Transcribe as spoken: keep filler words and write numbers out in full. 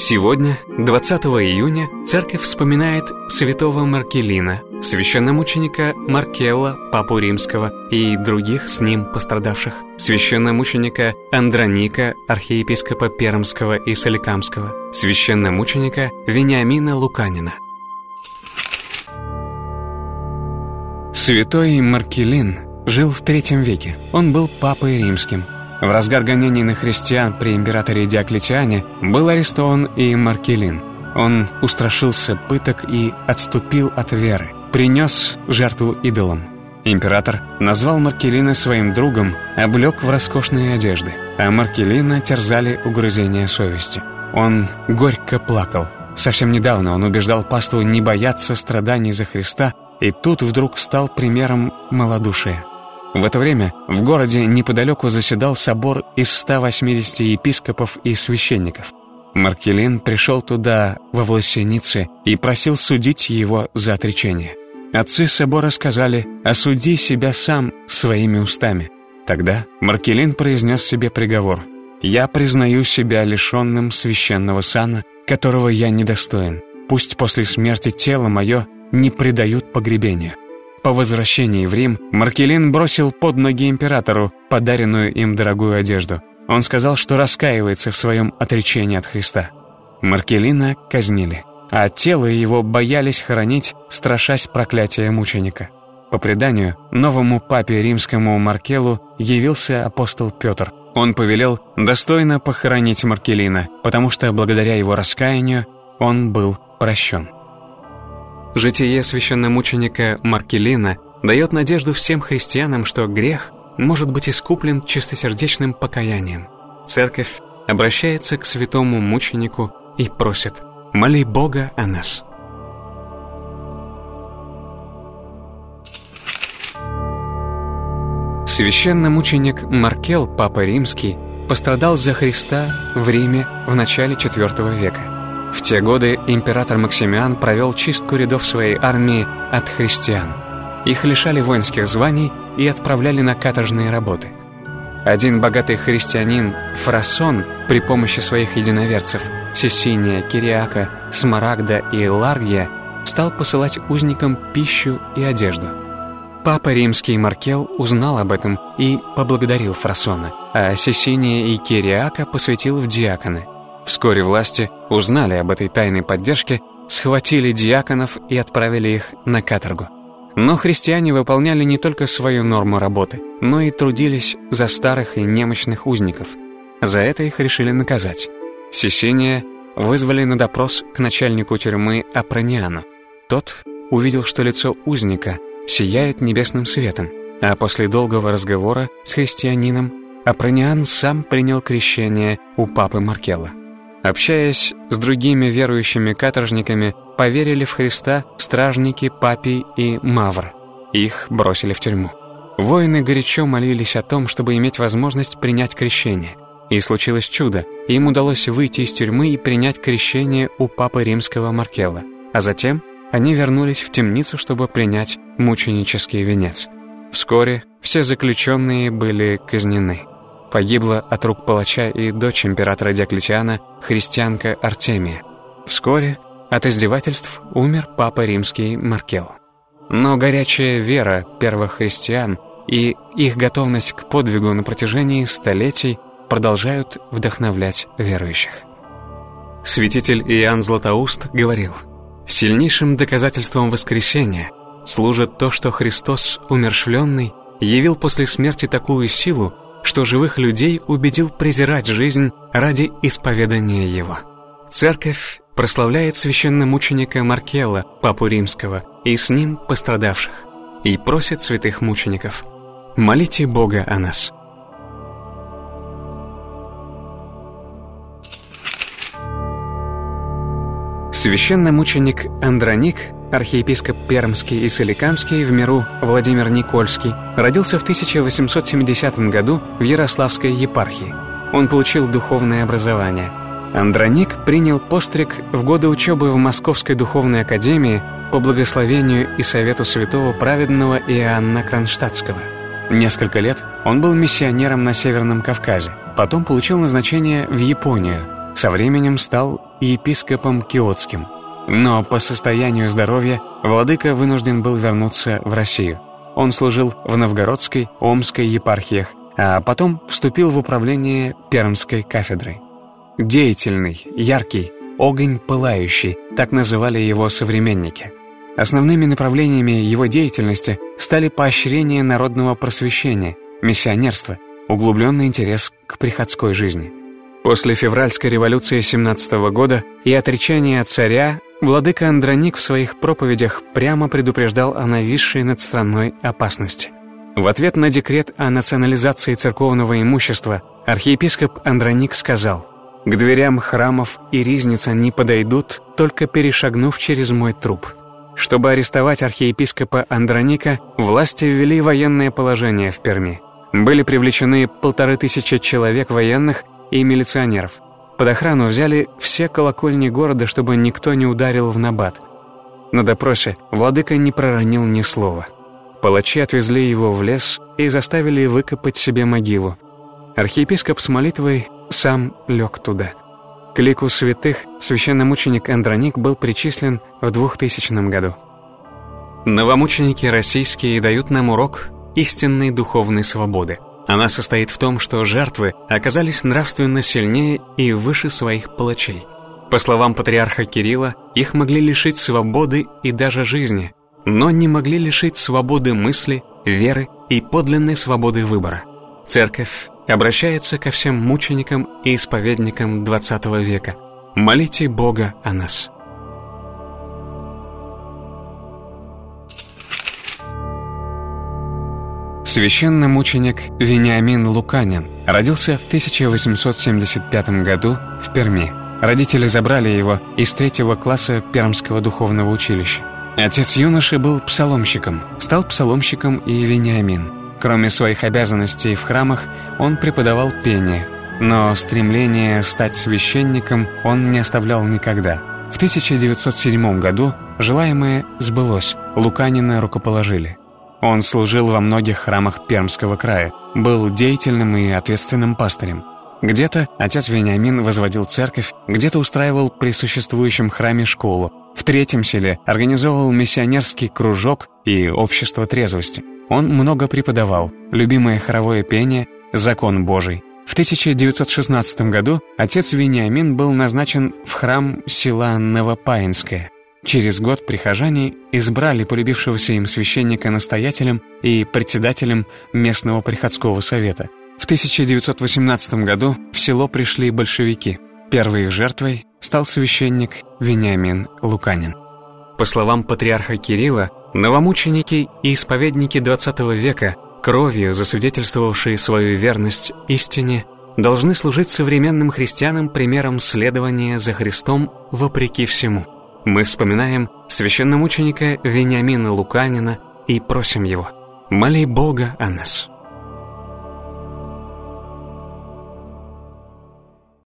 Сегодня, двадцатого июня, церковь вспоминает святого Маркелина, священномученика Маркелла, папу римского и других с ним пострадавших, священномученика Андроника, архиепископа Пермского и Соликамского, священномученика Вениамина Луканина. Святой Маркелин жил в третьем веке. Он был папой римским. В разгар гонений на христиан при императоре Диоклетиане был арестован и Маркелин. Он устрашился пыток и отступил от веры, принес жертву идолам. Император назвал Маркелина своим другом, облег в роскошные одежды, а Маркелина терзали угрызения совести. Он горько плакал. Совсем недавно он убеждал паству не бояться страданий за Христа, и тут вдруг стал примером малодушия. В это время в городе неподалеку заседал собор из ста восьмидесяти епископов и священников. Маркелин пришел туда во власенице и просил судить его за отречение. Отцы собора сказали: «Осуди себя сам своими устами». Тогда Маркелин произнес себе приговор: «Я признаю себя лишенным священного сана, которого я недостоин. Пусть после смерти тело мое не предают погребению». По возвращении в Рим Маркелин бросил под ноги императору подаренную им дорогую одежду. Он сказал, что раскаивается в своем отречении от Христа. Маркелина казнили, а тело его боялись хоронить, страшась проклятия мученика. По преданию, новому папе римскому Маркеллу явился апостол Петр. Он повелел достойно похоронить Маркелина, потому что благодаря его раскаянию он был прощен. Житие священномученика Маркелина дает надежду всем христианам, что грех может быть искуплен чистосердечным покаянием. Церковь обращается к святому мученику и просит: «Моли Бога о нас». Священномученик Маркелл, папа римский, пострадал за Христа в Риме в начале четвёртого века. В те годы император Максимиан провел чистку рядов своей армии от христиан. Их лишали воинских званий и отправляли на каторжные работы. Один богатый христианин, Фрасон, при помощи своих единоверцев Сесиния, Кириака, Смарагда и Ларгия стал посылать узникам пищу и одежду. Папа римский Маркелл узнал об этом и поблагодарил Фрасона, а Сесиния и Кириака посвятил в диаконы. Вскоре власти узнали об этой тайной поддержке, схватили диаконов и отправили их на каторгу. Но христиане выполняли не только свою норму работы, но и трудились за старых и немощных узников. За это их решили наказать. Сесиния вызвали на допрос к начальнику тюрьмы Апрониану. Тот увидел, что лицо узника сияет небесным светом, а после долгого разговора с христианином Апрониан сам принял крещение у папы Маркелла. Общаясь с другими верующими каторжниками, поверили в Христа стражники Папий и Мавр. Их бросили в тюрьму. Воины горячо молились о том, чтобы иметь возможность принять крещение. И случилось чудо. Им удалось выйти из тюрьмы и принять крещение у папы римского Маркелла. А затем они вернулись в темницу, чтобы принять мученический венец. Вскоре все заключенные были казнены. Погибла от рук палача и дочь императора Диоклетиана, христианка Артемия. Вскоре от издевательств умер папа римский Маркелл. Но горячая вера первых христиан и их готовность к подвигу на протяжении столетий продолжают вдохновлять верующих. Святитель Иоанн Златоуст говорил: «Сильнейшим доказательством воскресения служит то, что Христос, умерщвленный, явил после смерти такую силу, что живых людей убедил презирать жизнь ради исповедания Его». Церковь прославляет священномученика Маркелла, папу римского, и с ним пострадавших, и просит святых мучеников: «Молите Бога о нас». Священномученик Андроник, архиепископ Пермский и Соликамский, в миру Владимир Никольский, родился в тысяча восемьсот семидесятом году в Ярославской епархии. Он получил духовное образование. Андроник принял постриг в годы учебы в Московской духовной академии по благословению и совету святого праведного Иоанна Кронштадтского. Несколько лет он был миссионером на Северном Кавказе, потом получил назначение в Японию, Со временем стал епископом Киотским. Но по состоянию здоровья владыка вынужден был вернуться в Россию. Он служил в Новгородской, Омской епархиях, а потом вступил в управление Пермской кафедрой. Деятельный, яркий, огонь пылающий, так называли его современники. Основными направлениями его деятельности стали поощрение народного просвещения, миссионерство, углубленный интерес к приходской жизни. После февральской революции семнадцатого года и отречения царя владыка Андроник в своих проповедях прямо предупреждал о нависшей над страной опасности. В ответ на декрет о национализации церковного имущества архиепископ Андроник сказал: «К дверям храмов и ризниц они подойдут, только перешагнув через мой труп». Чтобы арестовать архиепископа Андроника, власти ввели военное положение в Перми. Были привлечены полторы тысячи человек военных и милиционеров. Под охрану взяли все колокольни города, чтобы никто не ударил в набат. На допросе владыка не проронил ни слова. Палачи отвезли его в лес и заставили выкопать себе могилу. Архиепископ с молитвой сам лег туда. К лику святых священномученик Андроник был причислен в двухтысячном году. Новомученики российские дают нам урок истинной духовной свободы. Она состоит в том, что жертвы оказались нравственно сильнее и выше своих палачей. По словам патриарха Кирилла, их могли лишить свободы и даже жизни, но не могли лишить свободы мысли, веры и подлинной свободы выбора. Церковь обращается ко всем мученикам и исповедникам двадцатого века. Молите Бога о нас. Священномученик Вениамин Луканин родился в тысяча восемьсот семьдесят пятом году в Перми. Родители забрали его из третьего класса Пермского духовного училища. Отец юноши был псаломщиком, стал псаломщиком и Вениамин. Кроме своих обязанностей в храмах, он преподавал пение, но стремление стать священником он не оставлял никогда. В тысяча девятьсот седьмом году желаемое сбылось, Луканина рукоположили. Он служил во многих храмах Пермского края, был деятельным и ответственным пастырем. Где-то отец Вениамин возводил церковь, где-то устраивал при существующем храме школу. В третьем селе организовывал миссионерский кружок и общество трезвости. Он много преподавал, любимое хоровое пение, закон Божий. В тысяча девятьсот шестнадцатом году отец Вениамин был назначен в храм села Новопаинское. Через год прихожане избрали полюбившегося им священника настоятелем и председателем местного приходского совета. В тысяча девятьсот восемнадцатом году в село пришли большевики. Первой их жертвой стал священник Вениамин Луканин. По словам патриарха Кирилла, новомученики и исповедники двадцатого века, кровью засвидетельствовавшие свою верность истине, должны служить современным христианам примером следования за Христом вопреки всему. Мы вспоминаем священномученика Вениамина Луканина и просим его: «Моли Бога о нас».